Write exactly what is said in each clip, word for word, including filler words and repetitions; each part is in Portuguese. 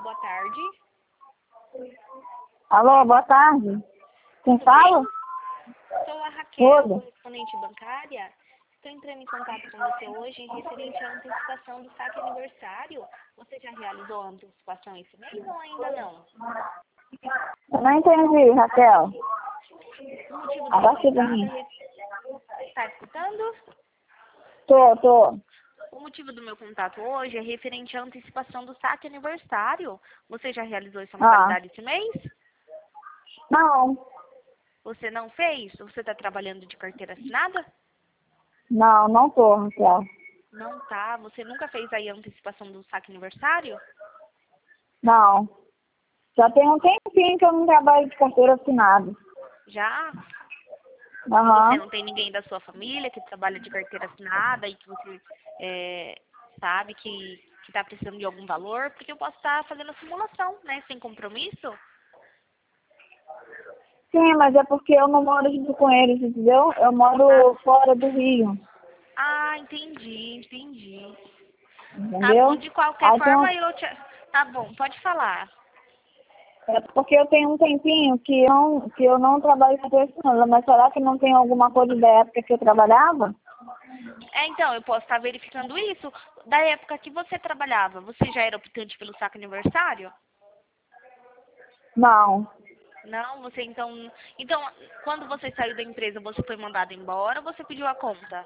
boa tarde. Alô, boa tarde. Quem Tudo fala? bem? Sou a Raquel, Tudo. correspondente bancária. Estou entrando em contato com você hoje referente à antecipação do saque aniversário. Você já realizou a antecipação esse mês ou ainda não? Eu não entendi, Raquel. O motivo do meu Abaixa de contato mim. é... Está escutando? Tô, tô. O motivo do meu contato hoje é referente à antecipação do saque aniversário. Você já realizou essa Ah, modalidade esse mês? não. Você não fez? Você está trabalhando de carteira assinada? Não, não tô, Raquel. Não tá. Você nunca fez aí a antecipação do saque aniversário? Não. Já tem um tempinho que eu não trabalho de carteira assinada. Já? E você Aham. não tem ninguém da sua família que trabalha de carteira assinada e que você é, sabe que está precisando de algum valor? Porque eu posso estar fazendo a simulação, né? Sem compromisso. Sim, mas é porque eu não moro junto com eles, entendeu? Eu moro fora do Rio, Ah, entendi, entendi. Tá bom, entendeu? de qualquer Aí tem um, forma eu te... Tá bom, pode falar. é porque eu tenho um tempinho que eu, não- que eu não trabalho com carteira assinada, mas será que não tem alguma coisa da época que eu trabalhava? É, então, eu posso estar verificando isso. Da época que você trabalhava, você já era optante pelo saque aniversário? Não. Não, você então... Então, quando você saiu da empresa, você foi mandado embora ou você pediu a conta?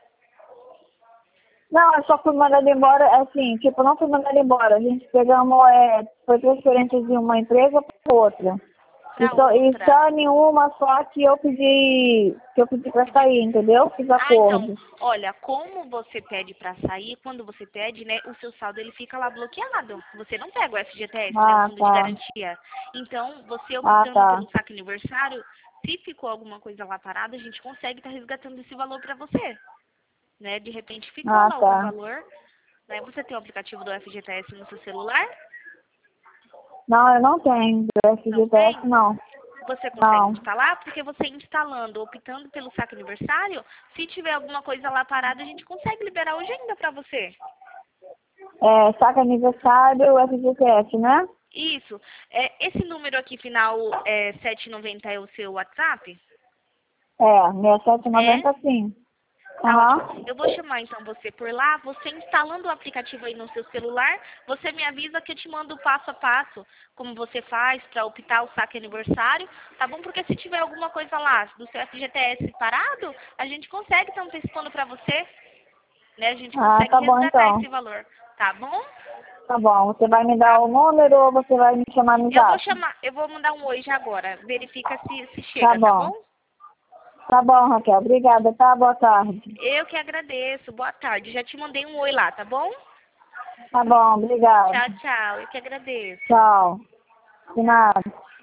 Não, eu só fui mandada embora, assim, tipo, não fui mandada embora. A gente pegamos, é, foi transferência de uma empresa para outra. E Pra só, e outra? só nenhuma, só que eu pedi, que eu pedi pra sair, entendeu? Fiz Ah, então, acordo. olha, como você pede pra sair, quando você pede, né, o seu saldo ele fica lá bloqueado. Você não pega o F G T S, né, o Ah, fundo de tá. garantia. Então, você Ah, optando tá. pelo saque aniversário, se ficou alguma coisa lá parada, a gente consegue estar resgatando esse valor pra você, né? De repente ficou Ah, lá algum tá. valor, né? Você tem o aplicativo do F G T S no seu celular? Não, eu não tenho do Não F G T S, tem? não. Você consegue Não. instalar, porque você instalando, optando pelo saque aniversário, se tiver alguma coisa lá parada, a gente consegue liberar hoje ainda pra você. É, saca aniversário, F G T S, né? Isso. É, esse número aqui, final é, setecentos e noventa, é o seu WhatsApp? É, sessenta e sete e É? noventa sim. Tá ótimo. Aham. Eu vou chamar então você por lá. Você instalando o aplicativo aí no seu celular, você me avisa que eu te mando o passo a passo, como você faz para optar o saque aniversário, tá bom? Porque se tiver alguma coisa lá do seu F G T S parado, a gente consegue estar antecipando para você, né? A gente Ah, consegue tá bom resgatar então. esse valor, tá bom? Tá bom. Você vai me dar Tá. o número ou você vai me chamar no Eu vou zap? chamar, eu vou mandar um oi já agora. Verifica se, se Tá chega, tá bom. bom? Tá bom, Raquel. Obrigada, tá? Boa tarde. Eu que agradeço. Boa tarde. Já te mandei um oi lá, tá bom? Tá bom, obrigada. Tchau, tchau. Eu que agradeço. Tchau. De nada.